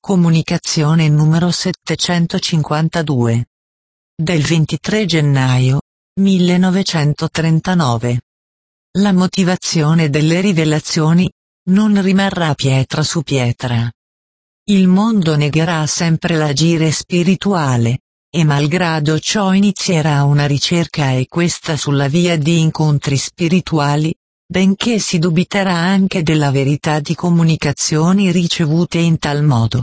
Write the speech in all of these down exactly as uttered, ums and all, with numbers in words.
Comunicazione numero settecentocinquantadue. Del ventitré gennaio millenovecentotrentanove. La motivazione delle rivelazioni non rimarrà pietra su pietra. Il mondo negherà sempre l'agire spirituale, e malgrado ciò inizierà una ricerca e questa sulla via di incontri spirituali, benché si dubiterà anche della verità di comunicazioni ricevute in tal modo.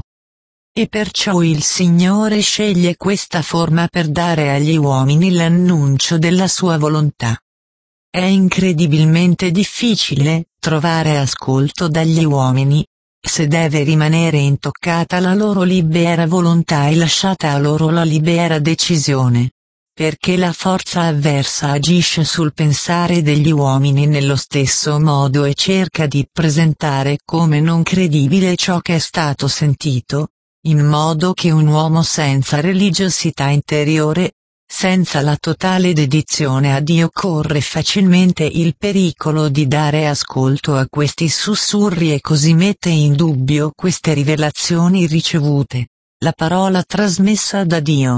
E perciò il Signore sceglie questa forma per dare agli uomini l'annuncio della sua volontà. È incredibilmente difficile trovare ascolto dagli uomini, se deve rimanere intoccata la loro libera volontà e lasciata a loro la libera decisione, perché la forza avversa agisce sul pensare degli uomini nello stesso modo e cerca di presentare come non credibile ciò che è stato sentito, in modo che un uomo senza religiosità interiore, senza la totale dedizione a Dio corre facilmente il pericolo di dare ascolto a questi sussurri e così mette in dubbio queste rivelazioni ricevute, la parola trasmessa da Dio.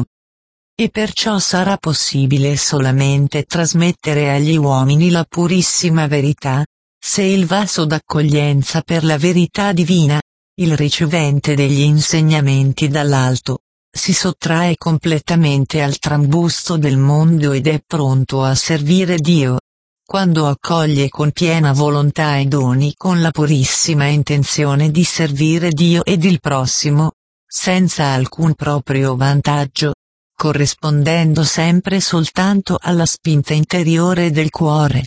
E perciò sarà possibile solamente trasmettere agli uomini la purissima verità, se il vaso d'accoglienza per la verità divina, il ricevente degli insegnamenti dall'alto, si sottrae completamente al trambusto del mondo ed è pronto a servire Dio. Quando accoglie con piena volontà i doni con la purissima intenzione di servire Dio ed il prossimo, senza alcun proprio vantaggio, corrispondendo sempre soltanto alla spinta interiore del cuore.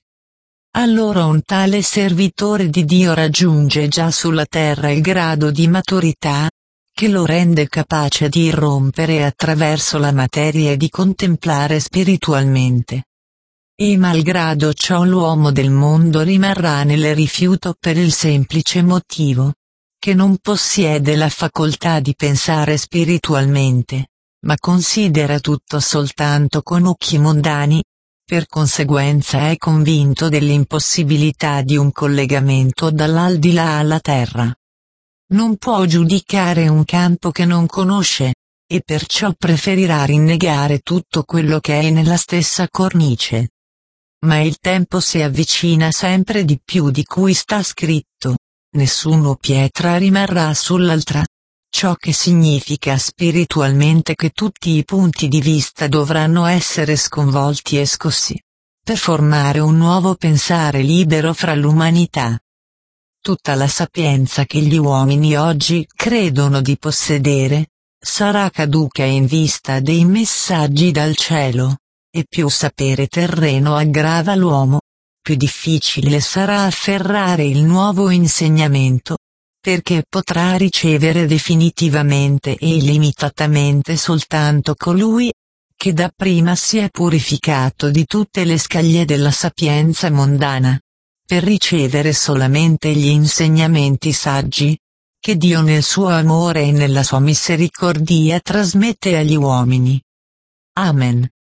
Allora un tale servitore di Dio raggiunge già sulla terra il grado di maturità, che lo rende capace di irrompere attraverso la materia e di contemplare spiritualmente. E malgrado ciò l'uomo del mondo rimarrà nel rifiuto per il semplice motivo, che non possiede la facoltà di pensare spiritualmente, ma considera tutto soltanto con occhi mondani. Per conseguenza è convinto dell'impossibilità di un collegamento dall'aldilà alla terra. Non può giudicare un campo che non conosce, e perciò preferirà rinnegare tutto quello che è nella stessa cornice. Ma il tempo si avvicina sempre di più di cui sta scritto, nessuno pietra rimarrà sull'altra. Ciò che significa spiritualmente che tutti i punti di vista dovranno essere sconvolti e scossi, per formare un nuovo pensare libero fra l'umanità. Tutta la sapienza che gli uomini oggi credono di possedere, sarà caduca in vista dei messaggi dal cielo, e più sapere terreno aggrava l'uomo, più difficile sarà afferrare il nuovo insegnamento, perché potrà ricevere definitivamente e illimitatamente soltanto colui che dapprima si è purificato di tutte le scaglie della sapienza mondana, per ricevere solamente gli insegnamenti saggi, che Dio nel suo amore e nella sua misericordia trasmette agli uomini. Amen.